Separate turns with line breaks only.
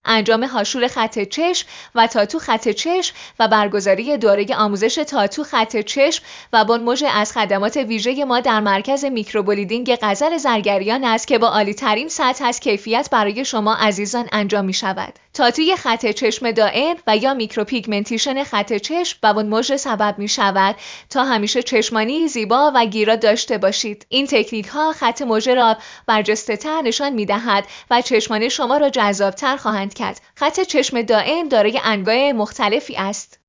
انجام هاشور خط چشم و تاتو خط چشم و برگزاری دوره آموزش تاتو خط چشم و بنمژه از خدمات ویژه ما در مرکز میکروبلیدینگ غزل زرگریان است که با عالی‌ترین سطح از کیفیت برای شما عزیزان انجام می شود. تاتوی خط چشم دائم و یا میکروپیگمنتیشن خط چشم و بنمژه سبب می شود تا همیشه چشمانی زیبا و گیرا داشته باشید. این تکنیک ها خط مژه را برجسته‌تر نشان می دهد و چشمان شما را جذابتر خواهند کرد. خط چشم دائم دارای انواع مختلفی است.